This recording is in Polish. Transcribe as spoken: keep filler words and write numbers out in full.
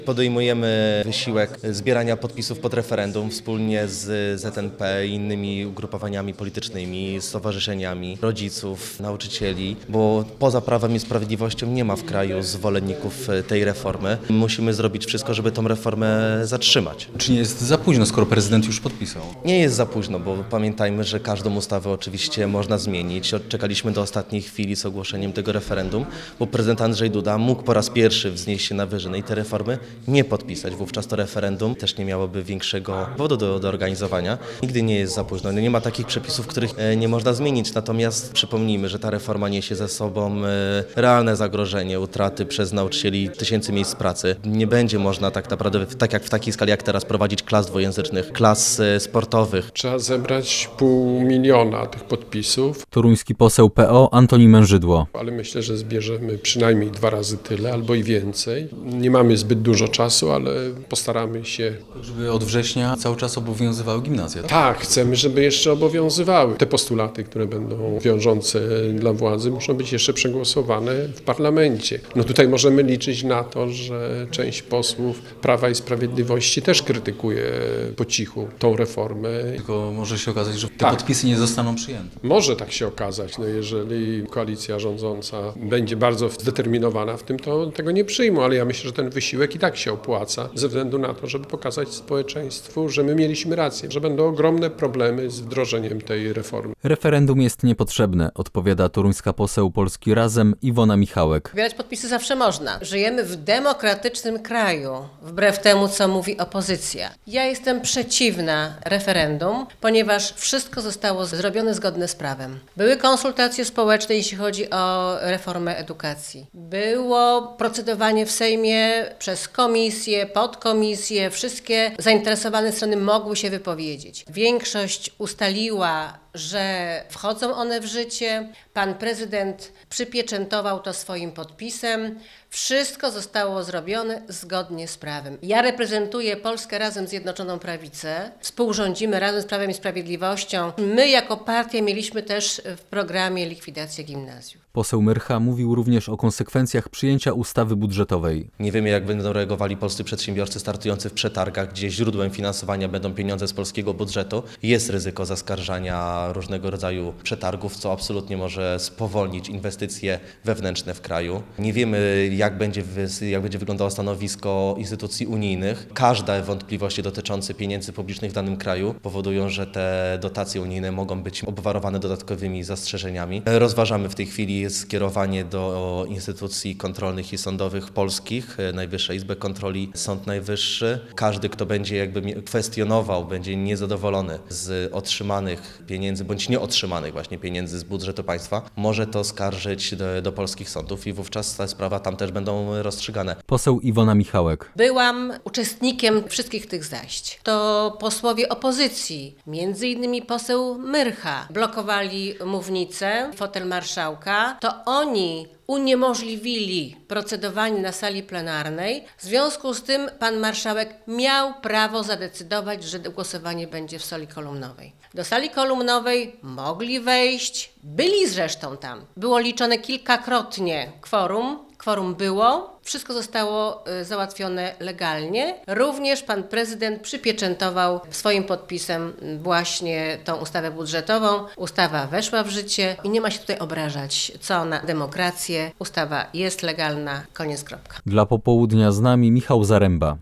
Podejmujemy wysiłek zbierania podpisów pod referendum wspólnie z Z N P i innymi ugrupowaniami politycznymi, stowarzyszeniami, rodziców, nauczycieli, bo poza Prawem i Sprawiedliwością nie ma w kraju zwolenników tej reformy. Musimy zrobić wszystko, żeby tą reformę zatrzymać. Czy nie jest za późno, skoro prezydent już podpisał? Nie jest za późno, bo pamiętajmy, że każdą ustawę oczywiście można zmienić. Czekaliśmy do ostatniej chwili z ogłoszeniem tego referendum, bo prezydent Andrzej Duda mógł po raz pierwszy wznieść się na wyżyny i te reformy nie podpisać. Wówczas to referendum też nie miałoby większego powodu do, do organizowania. Nigdy nie jest za późno. Nie ma takich przepisów, których nie można zmienić. Natomiast przypomnijmy, że ta reforma niesie ze sobą realne zagrożenie utraty przez nauczycieli tysięcy miejsc pracy. Nie będzie można tak naprawdę, tak jak w takiej skali jak teraz, prowadzić klas dwujęzycznych, klas sportowych. Trzeba zebrać pół miliona tych podpisów. Toruński poseł P O Antoni Mężydło. Ale myślę, że zbierzemy przynajmniej dwa razy tyle albo i więcej. Nie mamy zbyt dużo czasu, ale postaramy się. Żeby od września cały czas obowiązywały gimnazja. Tak? Tak, chcemy, żeby jeszcze obowiązywały. Te postulaty, które będą wiążące dla władzy, muszą być jeszcze przegłosowane w parlamencie. No tutaj możemy liczyć na to, że część posłów Prawa i Sprawiedliwości też krytykuje po cichu tą reformę. Tylko może się okazać, że te Tak. podpisy nie zostaną przyjęte. Może tak się okazać, no jeżeli koalicja rządząca będzie bardzo zdeterminowana w tym, to tego nie przyjmą, ale ja myślę, że ten wysiłek i tak się opłaca ze względu na to, żeby pokazać społeczeństwu, że my mieliśmy rację, że będą ogromne problemy z wdrożeniem tej reformy. Referendum jest niepotrzebne, odpowiada toruńska poseł Polski Razem Iwona Michałek. Zbierać podpisy zawsze można. Żyjemy w demokratycznym kraju, wbrew temu, co mówi opozycja. Ja jestem przeciwna referendum, ponieważ wszystko zostało zrobione zgodne z prawem. Były konsultacje społeczne, jeśli chodzi o reformę edukacji. Było procedowanie w Sejmie przez komisje, podkomisje, wszystkie zainteresowane strony mogły się wypowiedzieć. Większość ustaliła, że wchodzą one w życie. Pan prezydent przypieczętował to swoim podpisem. Wszystko zostało zrobione zgodnie z prawem. Ja reprezentuję Polskę Razem Zjednoczoną Prawicę. Współrządzimy razem z Prawem i Sprawiedliwością. My jako partia mieliśmy też w programie likwidację gimnazjów. Poseł Myrcha mówił również o konsekwencjach przyjęcia ustawy budżetowej. Nie wiemy, jak będą reagowali polscy przedsiębiorcy startujący w przetargach, gdzie źródłem finansowania będą pieniądze z polskiego budżetu. Jest ryzyko zaskarżania różnego rodzaju przetargów, co absolutnie może spowolnić inwestycje wewnętrzne w kraju. Nie wiemy, jak będzie, jak będzie wyglądało stanowisko instytucji unijnych. Każde wątpliwości dotyczące pieniędzy publicznych w danym kraju powodują, że te dotacje unijne mogą być obwarowane dodatkowymi zastrzeżeniami. Rozważamy w tej chwili skierowanie do instytucji kontrolnych i sądowych polskich, Najwyższa Izbę Kontroli, Sąd Najwyższy. Każdy, kto będzie jakby kwestionował, będzie niezadowolony z otrzymanych pieniędzy, bądź nieotrzymanych właśnie pieniędzy z budżetu państwa, może to skarżyć do, do polskich sądów i wówczas ta sprawa tam też będą rozstrzygane. Poseł Iwona Michałek. Byłam uczestnikiem wszystkich tych zajść. To posłowie opozycji, między innymi poseł Myrcha, blokowali mównicę, fotel marszałka. To oni uniemożliwili procedowanie na sali plenarnej. W związku z tym pan marszałek miał prawo zadecydować, że głosowanie będzie w sali kolumnowej. Do sali kolumnowej mogli wejść, byli zresztą tam. Było liczone kilkakrotnie kworum. Kworum było, wszystko zostało załatwione legalnie. Również pan prezydent przypieczętował swoim podpisem właśnie tą ustawę budżetową. Ustawa weszła w życie i nie ma się tutaj obrażać, co na demokrację. Ustawa jest legalna, koniec, kropka. Dla popołudnia z nami Michał Zaręba.